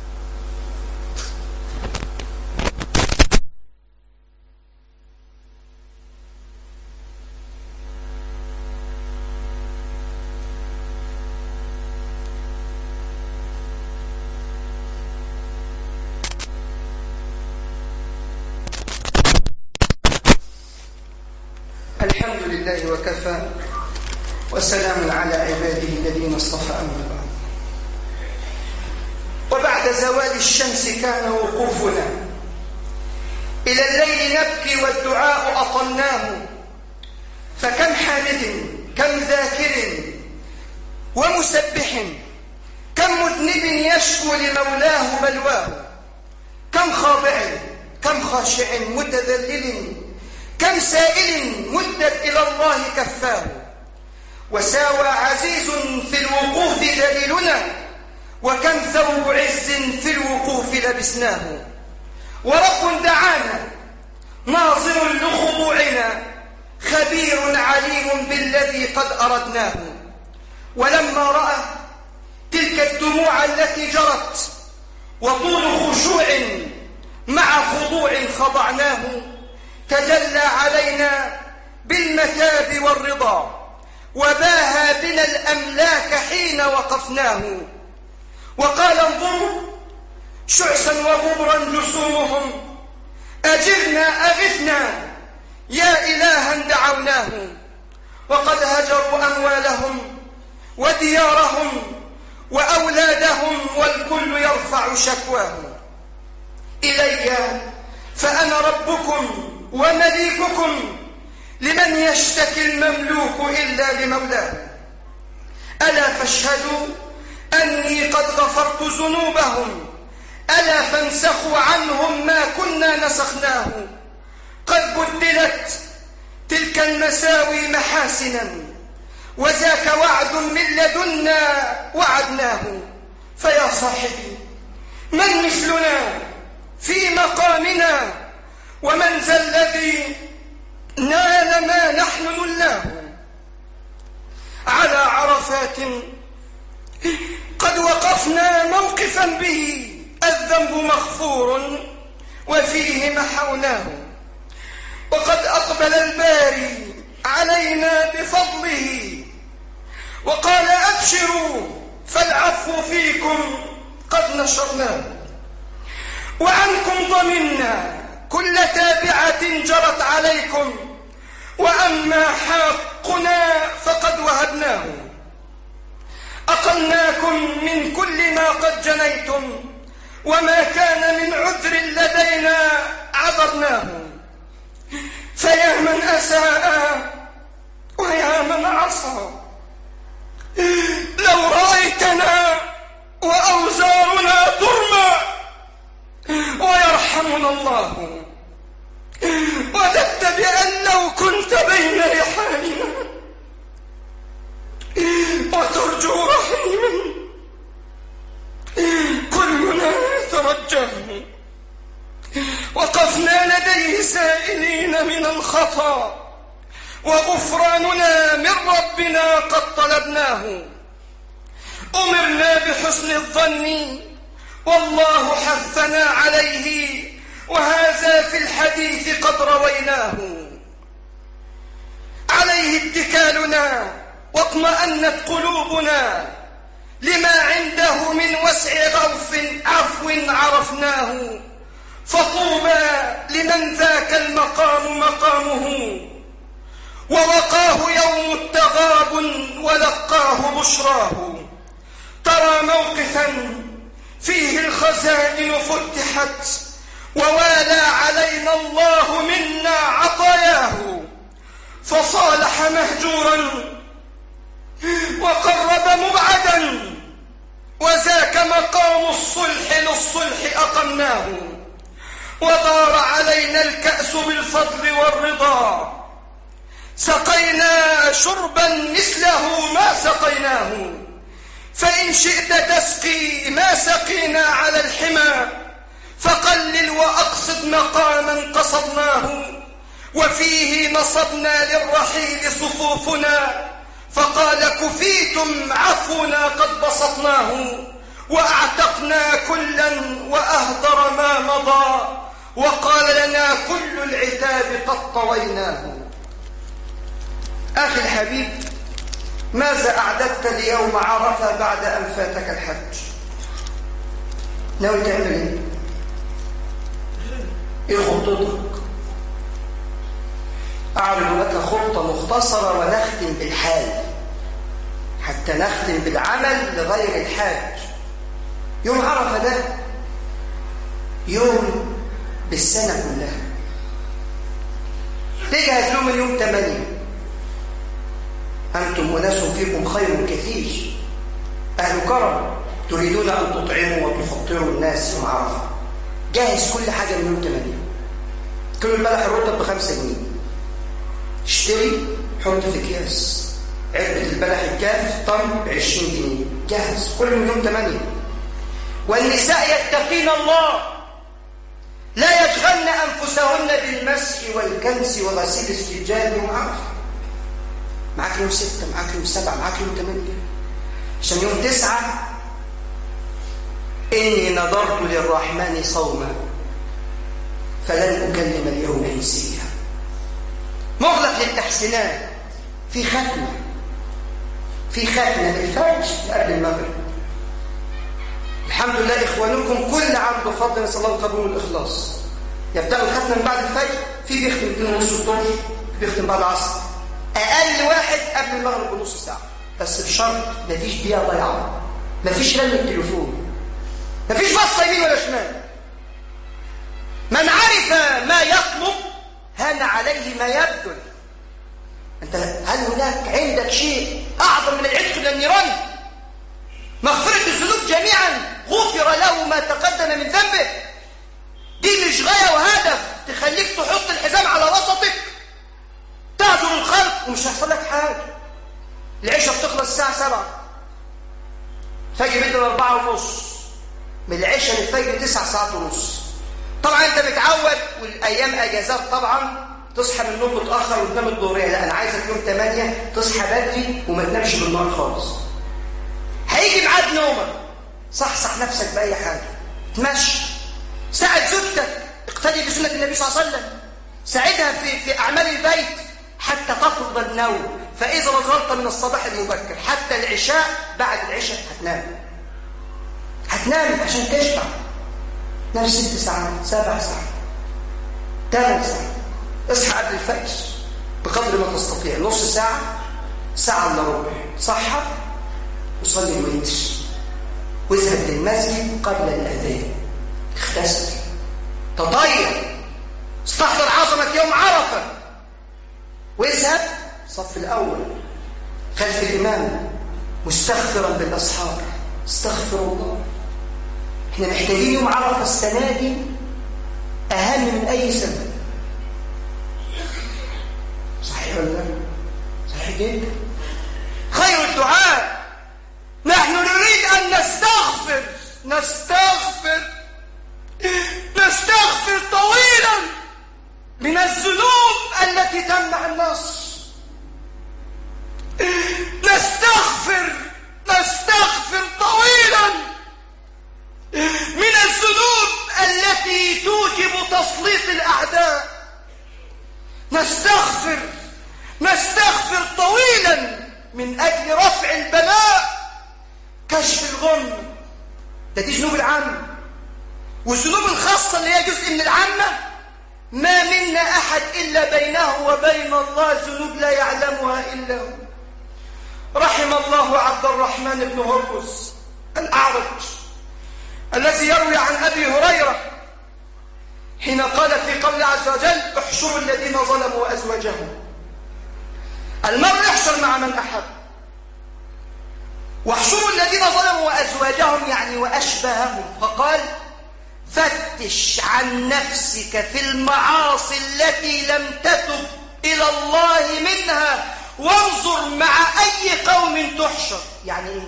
الحمد لله وكفى، وسلام على عباده الذين اصطفى، أما بعد. وبعد زوال الشمس كان وقوفنا إلى الليل نبكي والدعاء أطلناه، فكم حامد كم ذاكر ومسبح، كم مذنب يشكو لمولاه بلواه، كم خاضع كم خاشع متذلل، كم سائل مدت إلى الله كفاه، وساوى عزيز في الوقوف ذليلنا، وكم ثوب عز في الوقوف لبسناه، ورب دعانا ناظر لخضوعنا، خبير عليم بالذي قد أردناه. ولما رأى تلك الدموع التي جرت وطول خشوع مع خضوع خضعناه، تجلى علينا بالمتاب والرضا، وباهى بنا الأملاك حين وقفناه، وقال انظروا شعثا وغبرا جسومهم، أجرنا أغثنا يا إلها دعوناه، وقد هجروا أموالهم وديارهم وأولادهم، والكل يرفع شكواه إلي، فأنا ربكم ومليككم، لمن يشتكي المملوك إلا لمولاه. ألا فاشهدوا أني قد غفرت ذنوبهم، ألا فانسخوا عنهم ما كنا نسخناه، قد بدلت تلك المساوي محاسنا، وذاك وعد من لدنا وعدناه. فيا صاحبي من مثلنا في مقامنا، ومن ذا الذي نال ما نحن نلناه، على عرفات قد وقفنا موقفا به الذنب مغفور وفيه محوناه، وقد أقبل الباري علينا بفضله، وقال أبشروا فالعفو فيكم قد نشرناه، وعنكم ضمنا كل تابعة جرت عليكم، وأما حقنا فقد وهبناه، أقلناكم من كل ما قد جنيتم، وما كان من عذر لدينا عذرناه. فيا من أساء ويا من عصى، لو رأيتنا وأوزارنا ترمى، ويرحمنا الله، وددت بأن لو كنت بين رحالنا، وترجو رحيما كلنا يترجاه، وقفنا لديه سائلين من الخطا، وغفراننا من ربنا قد طلبناه. أمرنا بحسن الظن والله حثنا عليه، وهذا في الحديث قد رويناه. عليه اتكالنا واطمأنت قلوبنا، لما عنده من وسع غوف عفو عرفناه، فطوبى لمن ذاك المقام مقامه، ووقاه يوم التغاب ولقاه بشراه. ترى موقفا فيه الخزائن فتحت، ووالى علينا الله منا عطاياه، فصالح مهجورا وقرب مبعدا، وذاك مقام الصلح للصلح أقمناه. ودار علينا الكأس بالفضل والرضا، سقينا شربا مثله ما سقيناه، فإن شئت تسقي ما سقينا على الحمى، فقلل وأقصد مقاما قصدناه، وفيه نصبنا للرحيل صفوفنا، فقال كفيتم عفونا قد بسطناه، وأعتقنا كلا وأهدر ما مضى، وقال لنا كل العتاب قد طويناه. أخي الحبيب، ماذا أعددت ليوم عرفة بعد أن فاتك الحج؟ ناوي تعمل إيه؟ إيه خطتك؟ أعرض لك خطة مختصرة ونختم بالحال، حتى نختم بالعمل لغير الحاج. يوم عرفة ده يوم بالسنة كلها، تجهز له من يوم ثمانية، أنتم أناس فيكم خير كثير، أهل كرم، تريدون أن تطعموا وتفطروا الناس يوم عرفة. جاهز كل حاجة من يوم ثمانية. كل البلح الرطب بخمسة جنيه، اشتري حط في أكياس. علبة البلح الكاف طن بعشرين جنيه، جاهز كل من يوم ثمانية. والنساء يتقين الله، لا يشغلن أنفسهن بالمسح والكنس وغسيل السجاد يوم عرفة. معاك يوم ستة، معاك يوم سبعة، معاك يوم ثمانية، عشان يوم تسعة إني نذرت للرحمن صوما فلن أكلم اليوم إنسيا. مغلق للتحسينات، في ختمة في ختمة للفجر قبل المغرب. الحمد لله إخوانكم كل عام بفضل نسأل الله القبول والإخلاص. يبدأوا الختمة من بعد الفجر، في بيختم اثنين ونص الظهر، في بيختم بعد العصر، أقل واحد قبل المغرب بنص ساعة، بس بشرط مفيش دقيقة ضيعة، مفيش رن التليفون، مفيش بصة يمين ولا شمال. من عرف ما يطلب هان عليه ما يبذل. أنت هل هناك عندك شيء أعظم من العتق من النيران؟ مغفرة الذنوب جميعا، غفر له ما تقدم من ذنبه. دي مش غاية وهدف تخليك تحط الحزام على وسطك تعذر الخلق ومش هيحصل لك حاجة. العشاء بتخلص الساعة سبعة، فجر بدل أربعة ونص، من العشاء للفجر تسع ساعات ونص. طبعا انت متعود، والايام اجازات طبعا تصحى من النوم متاخر وتنام الظهريه. لا، انا عايزك يوم ثمانية تصحى بدري وما تنامش بالنهار خالص. هيجي ميعاد نومك، صحصح نفسك باي حاجه، تمشي، ساعد زوجتك، اقتدي بسنه النبي صلى الله عليه وسلم، ساعدها في في اعمال البيت حتى تفرض النوم. فاذا نظرت من الصباح المبكر حتى العشاء، بعد العشاء هتنام هتنام عشان تشبع. نام ست ساعات، سبع ساعات، ثمان ساعات. اصحى قبل الفجر بقدر ما تستطيع، نص ساعة، ساعة الا ربع، صحى وصلي الوتر، واذهب للمسجد قبل الأذان، اغتسل، تطير، استحضر عظمة يوم عرفة، واذهب صف الأول خلف الإمام مستغفرا بالأسحار. استغفر الله. احنا محتاجين يوم عرفة السنة دي أهم من أي سنة. صحيح ولا لا؟ صحيح جدا. خير الدعاء، نحن نريد أن نستغفر نستغفر نستغفر طويلا من الذنوب التي تمنع النصر. نستغفر نستغفر طويلا من الذنوب التي توجب تسليط الأعداء. نستغفر نستغفر طويلا من أجل رفع البلاء، كشف الغم. ده دي ذنوب العامة. والذنوب الخاصة اللي هي جزء من العامة، ما منا أحد إلا بينه وبين الله ذنوب لا يعلمها إلا هو. رحم الله عبد الرحمن بن هرمز الأعرج الذي يروي عن أبي هريرة حين قال في قول عز وجل: احشروا الذين ظلموا أزواجهم. المرء يحشر مع من أحب، واحشروا الذين ظلموا أزواجهم يعني وأشبههم. فقال: فتش عن نفسك في المعاصي التي لم تتب إلى الله منها، وانظر مع أي قوم تحشر. يعني إيه؟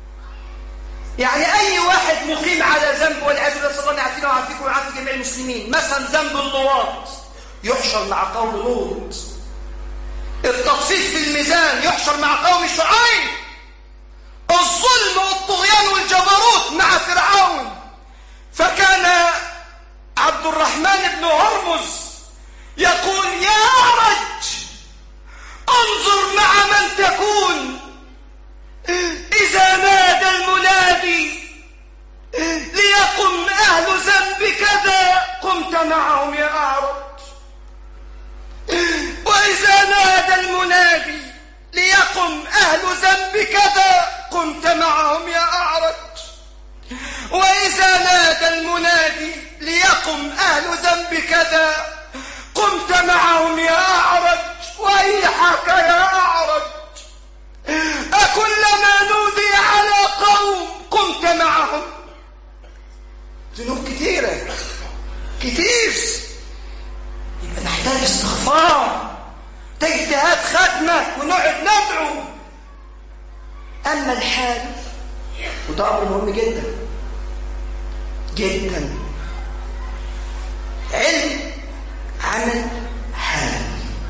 يعني أي واحد مقيم على ذنب، والعياذ بالله، صلى الله عليه وعافيكم وعافي جميع المسلمين، مثلا ذنب اللواط يحشر مع قوم لوط. التطفيف في الميزان يحشر مع قوم شعيب. الظلم والطغيان والجبروت مع فرعون. فكان عبد الرحمن بن هرمز يقول: يا أعرج، انظر مع من تكون، إذا نادى المنادي ليقم أهل ذنب كذا قمت معهم يا أعرج، وإذا نادى المنادي ليقم أهل ذنب كذا قمت معهم يا أعرج، وإذا نادى المنادي ليقم أهل ذنب كذا قمت معهم يا أعرج، ويحك يا أعرج، الجهاد خدمة ونقعد ندعو. أما الحال وده أمر مهم جدا جدا، علم عمل حال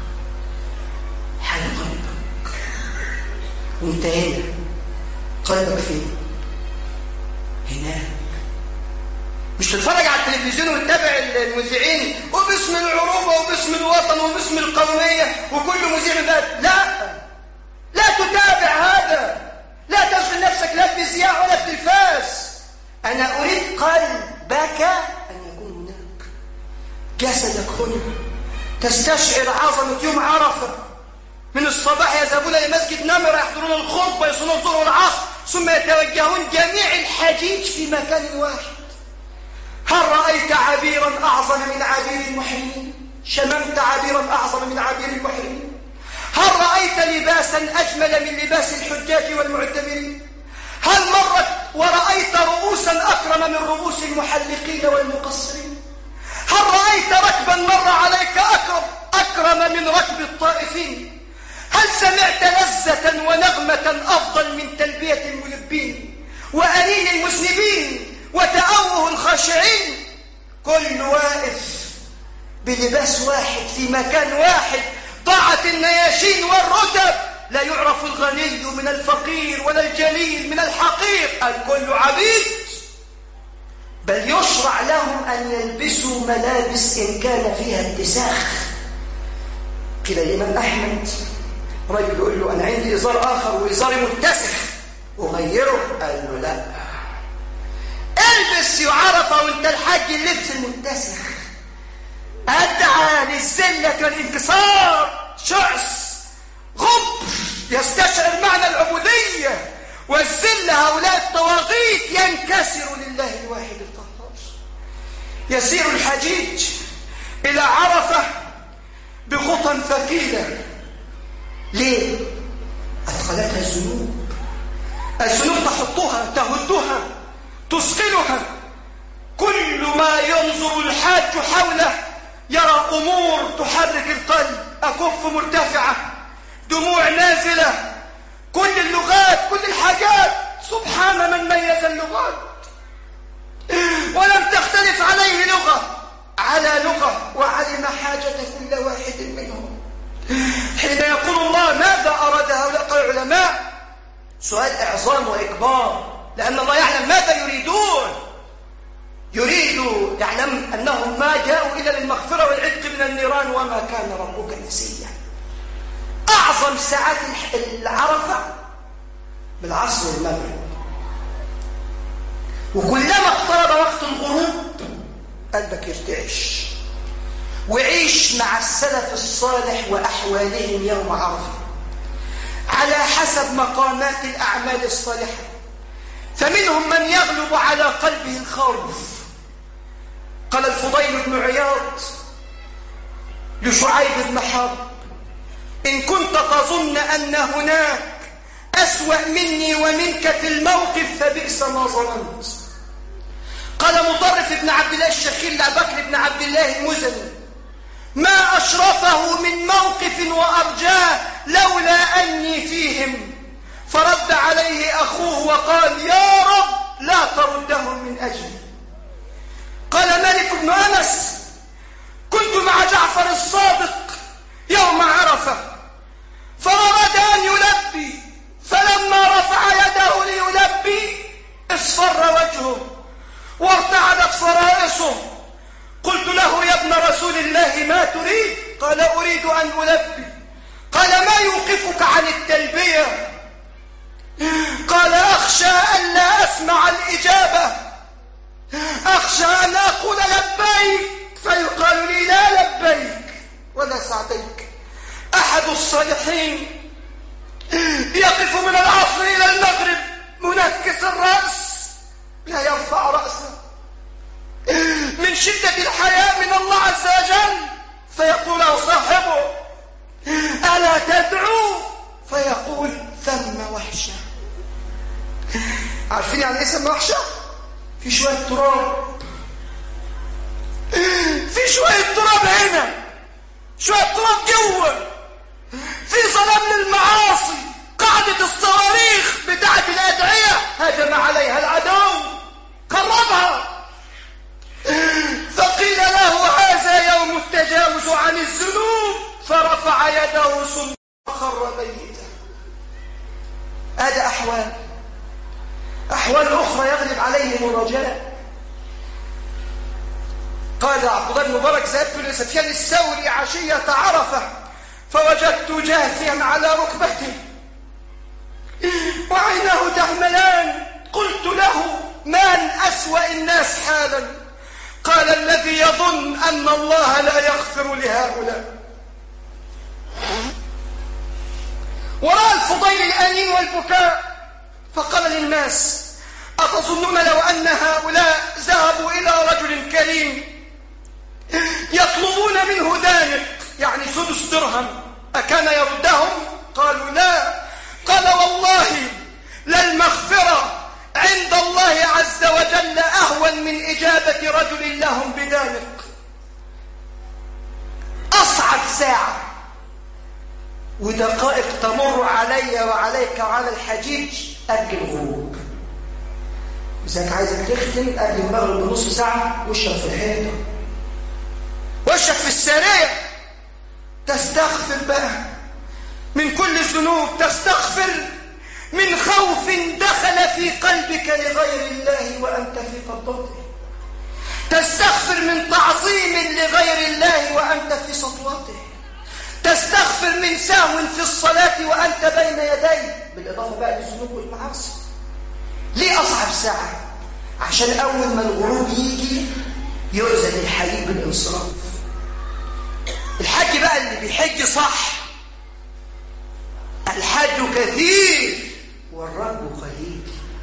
حال قلبك. وانت هنا قلبك فين؟ هناك. مش تتفرج على التلفزيون وتتابع المذيعين وباسم العروبة وباسم الوطن وباسم القومية وكل مذيع بقى. لا لا تتابع هذا، لا تشغل نفسك لا بمذياع ولا بتلفاز. أنا أريد قلبك أن يكون هناك، جسدك هنا، تستشعر عظمة يوم عرفة. من الصباح يذهبون لمسجد نمرة يحضرون الخطبة يصلون الظهر والعصر، ثم يتوجهون جميع الحجيج في مكان واحد. هل رأيت عبيرا أعظم من عبير المحرمين؟ شممت عبيرا أعظم من عبير المحرمين؟ هل رأيت لباسا أجمل من لباس الحجاج والمعتمرين؟ هل مرت ورأيت رؤوسا أكرم من رؤوس المحلقين والمقصرين؟ هل رأيت ركبا مر عليك أكرم أكرم من ركب الطائفين؟ هل سمعت لذة ونغمة أفضل من تلبية الملبين وأنين المذنبين وتأوه الخاشعين؟ كل واقف بلباس واحد في مكان واحد، ضاعت النياشين والرتب، لا يعرف الغني من الفقير ولا الجليل من الحقير، الكل عبيد. بل يشرع لهم أن يلبسوا ملابس إن كان فيها اتساخ. كده الإمام أحمد رجل يقول له أنا عندي إزار آخر وإزاري متسخ أغيره، قال له لا، البس يعرف وانت الحاج اللبس المتسخ أدعى للذلة والانكسار، شعث غبر يستشعر معنى العبودية والذل. هؤلاء الطواغيت ينكسر لله الواحد القهار. يسير الحجيج إلى عرفة بخطى ثقيلة. ليه؟ أدخلتها الذنوب. الذنوب تحطها تهدها تثقلها. كل ما ينظر الحاج حوله يرى أمور تحرك القلب، أكف مرتفعة، دموع نازلة، كل اللغات كل الحاجات. سبحان من ميز اللغات ولم تختلف عليه لغة على لغة، وعلم حاجة كل واحد منهم. حين يقول الله ماذا أراد هؤلاء العلماء؟ سؤال إعظام وإكبار، لأن الله يعلم ماذا يريدون. يريد يعلم أنهم ما جاءوا إلا للمغفرة والعتق من النيران وما كان ربك نسيا. أعظم ساعات العرفة بالعصر والمغرب، وكلما اقترب وقت الغروب قلبك يرتعش. وعيش مع السلف الصالح وأحوالهم يوم عرفة على حسب مقامات الأعمال الصالحة. فمنهم من يغلب على قلبه الخوف. قال الفضيل بن عياض لشعيب بن حرب إن كنت تظن أن هناك أسوأ مني ومنك في الموقف فبئس ما ظننت. قال مطرف بن عبد الله الشخير لأبي بكر بن عبد الله المزني ما أشرفه من موقف وأرجاه لولا أني فيهم. فرد عليه أخوه وقال يا رب لا تردهم من أجلي. قال مالك بن أنس كنت مع جعفر الصادق يوم عرفة فأراد أن يلبي، فلما رفع يده ليلبي اصفر وجهه وارتعدت فرائصه. قلت له يا ابن رسول الله ما تريد؟ قال أريد أن ألبي. قال ما يوقفك عن التلبية؟ قال أخشى أن لا أسمع الإجابة، أخشى أن أقول لبيك فيقال لي لا لبيك ولا سعديك. أحد الصالحين يقف من العصر إلى المغرب منكس الرأس لا يرفع رأسه من شدة الحياء من الله عز وجل، فيقول له صاحبه ألا تدعو؟ فيقول ثم وحشة. عارفين يعني ايه ثم وحشة؟ في شوية تراب، في شوية تراب هنا، شوية تراب جوه، في ظلام المعاصي، قاعدة الصواريخ بتاعة الأدعية هجم عليها العدو قربها، فقيل له هذا يوم التجاوز عن الذنوب، فرفع يده ثم خر ميتا. هذا أحوال أحوال أخرى يغلب عليهم الرجاء. قال عبد الله بن مبارك: ذهبت لسفيان الثوري عشية عرفة فوجدت جاثيا على ركبته وعيناه تعملان، قلت له: من أسوأ الناس حالا؟ قال: الذي يظن أن الله لا يغفر لهؤلاء. ورأى الفضيل الأنين والبكاء فقال للناس: أتظنون لو أن هؤلاء ذهبوا إلى رجل كريم يطلبون منه دانق يعني سدس درهم أكان يردهم؟ قالوا: لا. قال: والله للمغفرة عند الله عز وجل أهون من إجابة رجل لهم بدانق. أصعب ساعة ودقائق تمر علي وعليك وعلى الحجيج قبل الغروب. إذا عايزك تختم قبل المغرب بنص ساعة وشك في الحيطة، وشك في السريع، تستغفر بقى من كل الذنوب، تستغفر من خوف دخل في قلبك لغير الله وأنت في قبضته، تستغفر من تعظيم لغير الله وأنت في سطوته، تستغفر من سهو في الصلاة وأنت بين يديه، بالإضافة بقى للذنوب والمعاصي. ليه أصعب ساعة؟ عشان أول ما الغروب يجي يؤذن الحي بالانصراف. الحج بقى اللي بيحج صح، الحج كثير والرب قليل.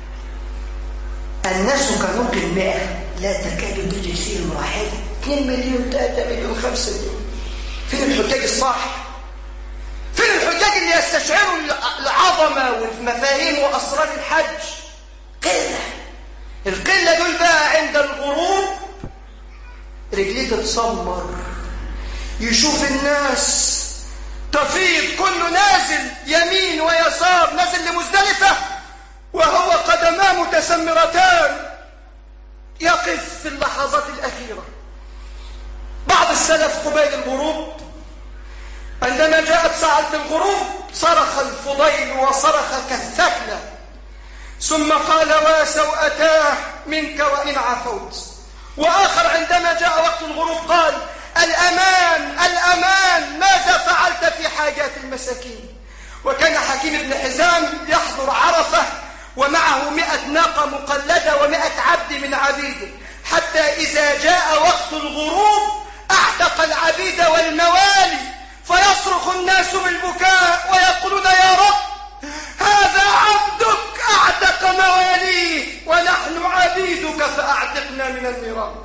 الناس كنوق الماء لا تكاد تجسير واحدة، اثنين مليون، ثلاثة مليون، خمسة مليون. فين الحجاج الصح؟ فين الحجاج اللي يستشعروا العظمة والمفاهيم وأسرار الحج؟ قلة. القلة دول بقى عند الغروب رجليه تتسمر، يشوف الناس تفيض، كله نازل يمين ويسار، نازل لمزدلفة وهو قدماه متسمرتان، يقف في اللحظات الأخيرة. بعض السلف قبيل الغروب عندما جاءت ساعة الغروب صرخ الفضيل وصرخ كالثكلى، ثم قال: وسوءتاه منك وإن عفوت. وآخر عندما جاء وقت الغروب قال: الأمان الأمان، ماذا فعلت في حاجات المساكين؟ وكان حكيم بن حزام يحضر عرفة ومعه مئة ناقة مقلدة ومئة عبد من عبيده، حتى إذا جاء وقت الغروب أعتق العبيد والموالي، فيصرخ الناس بالبكاء ويقولون: يا رب، هذا عبدك أعتق مواليه ونحن عبيدك فأعتقنا من النيران.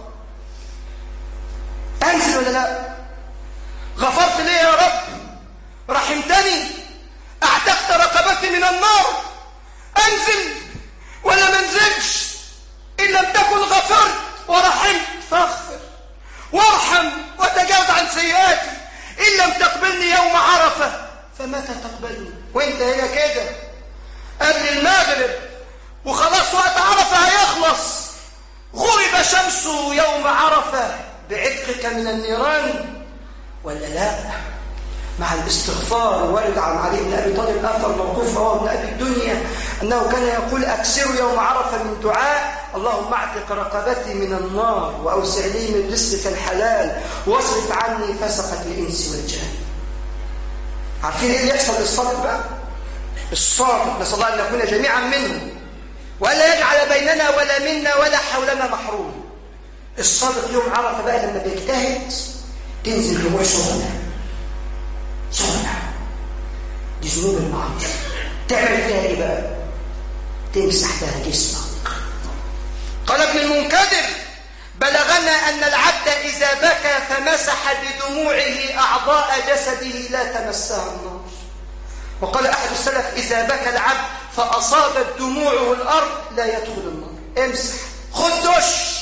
أنزل ولا لا؟ غفرت لي يا رب، رحمتني، أعتقت رقبتي من النار. أنزل ولا منزلش؟ إن لم تكن غفرت ورحمت فاغفر وارحم وتجاوز عن سيئاتي. إن لم تقبلني يوم عرفة فمتى تقبلني؟ وانت هنا كده قبل المغرب وخلاص وقت عرفة هيخلص، غرب شمس يوم عرفة بعتقك من النيران ولا لا؟ مع الاستغفار. ورد عن علي بن أبي طالب أثر موقوف رواه ابن أبي الدنيا أنه كان يقول: أكثروا يوم عرفة من دعاء اللهم اعتق رقبتي من النار وأوسع لي من رزقك الحلال واصرف عني فسقة الإنس والجان. عارفين إيه اللي يحصل للصادق بقى؟ الصادق نسأل الله أن نكون جميعا منه وألا يجعل بيننا ولا منا ولا حولنا محروم. الصادق يوم عرفة بقى لما بيجتهد تنزل دموع سخنة سخنة، دي ذنوب المعاصي. تعمل فيها ايه بقى؟ تمسح بها جسمك. قال ابن المنكدر: بلغنا أن العبد إذا بكى فمسح بدموعه أعضاء جسده لا تمسها النار. وقال أحد السلف: إذا بكى العبد فأصابت دموعه الأرض لا يدخل النار. امسح، خد دش،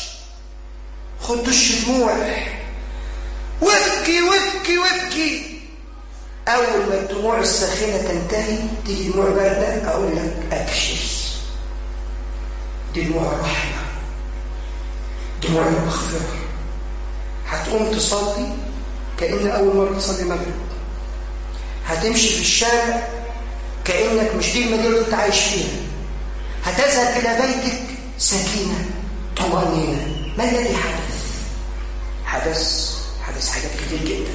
خد دش دموع، وابكي وابكي وابكي. أول ما الدموع الساخنة تنتهي تيجي دموع باردة، أقول لك أبشر، دي دموع الرحمة، دموع المغفرة. هتقوم تصلي كأن أول مرة تصلي مغرب، هتمشي في الشارع كأنك مش دي المدينة اللي أنت عايش فيها، هتذهب إلى بيتك سكينة طمأنينة. ما الذي حدث؟ حدث حدث حاجات كتير جدا.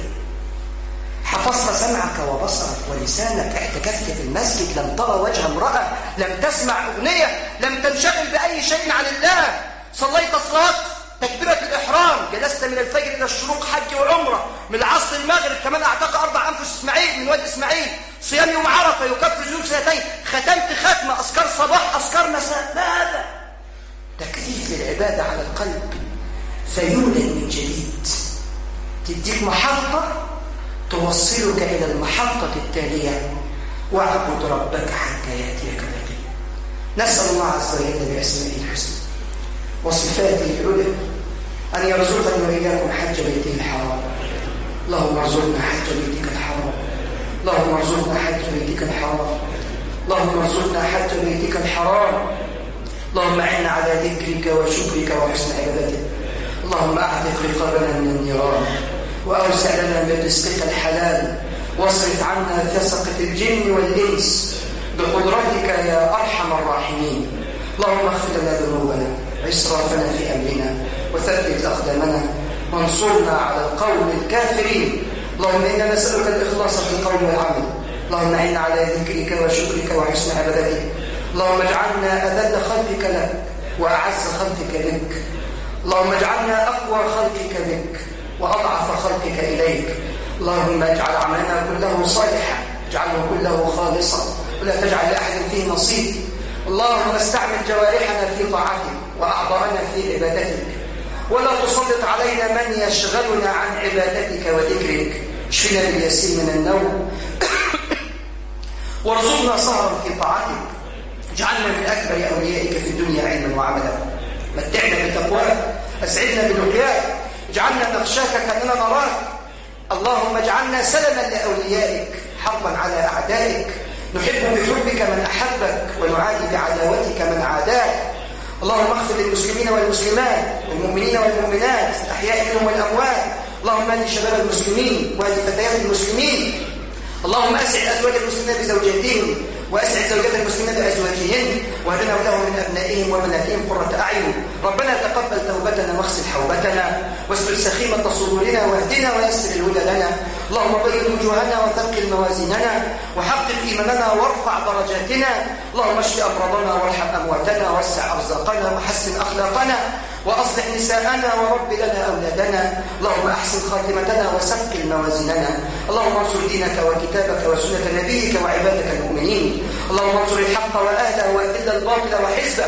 حفظت سمعك وبصرك ولسانك، اعتكفت في المسجد، لم ترى وجه امرأة، لم تسمع أغنية، لم تنشغل بأي شيء عن الله، صليت صلاة تكبيرة الإحرام، جلست من الفجر إلى الشروق حج وعمرة، من العصر المغرب كمان أعتق أربع أنفس إسماعيل من وادي إسماعيل، صيام يوم عرفة يكفر ذنوب سنتين، ختمت ختمة، أذكار صباح أذكار مساء. ما هذا؟ تكثيف للعبادة على القلب فيولد من جديد، تديك محطة توصلك إلى المحطة التالية، واعبد ربك حتى يأتيك اليقين. نسأل الله عز وجل بأسمائه الحسنى وصفاته العلى أن يرزقني وإياكم حج بيته الحرام. اللهم ارزقنا حج بيتك الحرام، اللهم ارزقنا حج بيتك الحرام، اللهم ارزقنا حج بيتك الحرام. اللهم أعنا على ذكرك وشكرك وحسن عبادتك. اللهم أعتق رقابنا من النيران، وأوسع لنا من رزقك الحلال، واصرف عنا فسقة الجن والإنس بقدرتك يا أرحم الراحمين. اللهم اغفر لنا ذنوبنا وإسرافنا في أمرنا، وثبت أقدامنا، وانصرنا على القوم الكافرين. اللهم إنا نسألك الإخلاص في القول والعمل. اللهم أعنا على ذكرك وشكرك وحسن عبادتك. اللهم اجعلنا أذل خلقك لك وأعز خلقك بك. اللهم اجعلنا أقوى خلقك بك وأضعف خلقك إليك. اللهم اجعل عملنا كله صالحا، اجعله كله خالصا، ولا تجعل لأحد فيه نصيب. اللهم استعمل جوارحنا في طاعتك وأعضاءنا في عبادتك، ولا تسلط علينا من يشغلنا عن عبادتك وذكرك. اشفنا باليسير من النوم وارزقنا سهرا في طاعتك. اجعلنا من أكبر أوليائك في الدنيا علما وعملا. متعنا بتقواك، أسعدنا بلقياك، اجعلنا نخشاك كأننا نراك. اللهم اجعلنا سلما لأوليائك حربا على أعدائك. نحب بحبك من أحبك ونعادي بعداوتك من عاداك. اللهم اغفر للمسلمين والمسلمات والمؤمنين والمؤمنات الأحياء منهم والأموات. اللهم اهد شباب المسلمين واهد فتيات المسلمين. اللهم أسعد أزواج المسلمين بزوجاتهم، وأسعد زوجات المسلمين بأزواجهن، واهدنا ولهم من أبنائهم وبناتهم قرة أعين. ربنا تقبل توبتنا واغسل حوبتنا واستر سخيمة صدورنا، واهدنا ويسر الهدى لنا. اللهم بيض وجوهنا وثقل موازيننا وحقق إيماننا وارفع درجاتنا. اللهم اشف أمراضنا وارحم أمواتنا ووسع أرزاقنا وحسن أخلاقنا وأصلح نساءنا ورب لنا أولادنا. اللهم أحسن خاتمتنا وثقل موازيننا. اللهم انصر دينك وكتابك وسنة نبيك وعبادك المؤمنين. اللهم انصر الحق وأهله وأذل الباطل وحزبه.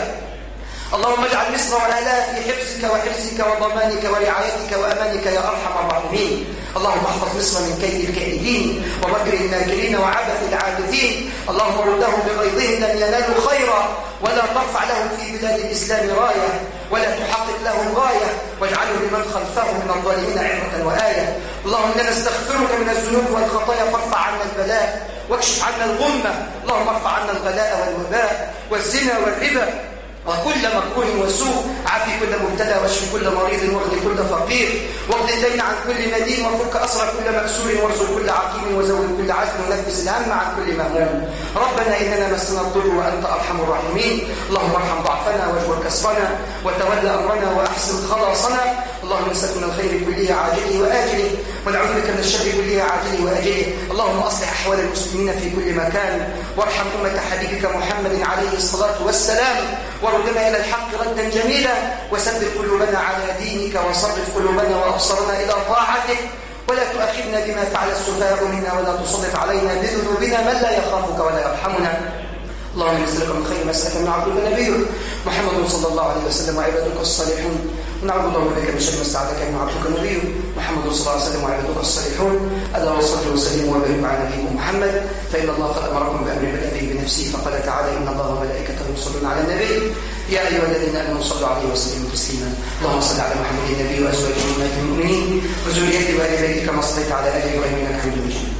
اللهم اجعل مصر وأهلها في حفظك وحرصك وضمانك ورعايتك وأمانك يا أرحم الراحمين. اللهم احفظ مصر من كيد الكائدين ومكر الماكرين وعبث العابثين. اللهم ردهم بغيظهم لن ينالوا خيرا، ولا ترفع لهم في بلاد الإسلام راية، ولا تحقق لهم غاية، واجعله لمن خلفهم من الظالمين عبرة وآية. اللهم إنا نستغفرك من الذنوب والخطايا فارفع عنا البلاء واكشف عنا الغمة. اللهم ارفع عنا الغلاء والوباء والزنا والربا وكل مكروه وسوء. عافي كل مبتلى واشف كل مريض واغني كل فقير، واقض الدين عن كل مدين، وفك اسر كل مأسور، وارزق كل عقيم، وزود كل عزم، ونفس الهم عن كل مهموم. ربنا اننا مسنا الضر وانت ارحم الراحمين. اللهم ارحم ضعفنا واجبر كسرنا وتولى امرنا واحسن خلاصنا. اللهم نسألك من الخير كله عاجله واجله، ونعوذ بك من الشر كله عاجله واجله. اللهم اصلح احوال المسلمين في كل مكان، وارحم امه حبيبك محمد عليه الصلاه والسلام، وردنا إلى الحق ردا جميلا، وثبت قلوبنا على دينك، وصرف قلوبنا وأبصارنا إلى طاعتك، ولا تؤاخذنا بما فعل السفهاء منا، ولا تسلط علينا بذنوبنا من لا يخافك ولا يرحمنا. اللهم نسألك من خير ما سألك من عبدك نبيك محمد صلى الله عليه وسلم وعبادك الصالحون، ونعوذ الله بك من شر ما استعاذك من عبدك نبيك محمد صلى الله عليه وسلم وعبادك الصالحون. اللهم صل وسلم وبارك على نبينا محمد، فإن الله قد أمركم بأمر بدأ به بنفسه، فقال تعالى: إن الله وملائكته يصلون على النبي يا أيها الذين آمنوا صلوا عليه وسلموا تسليما. اللهم صل على محمد النبي وأزواجه أمهات المؤمنين وذريته وآل بيته كما صليت على آل إبراهيم إنك حميد مجيد.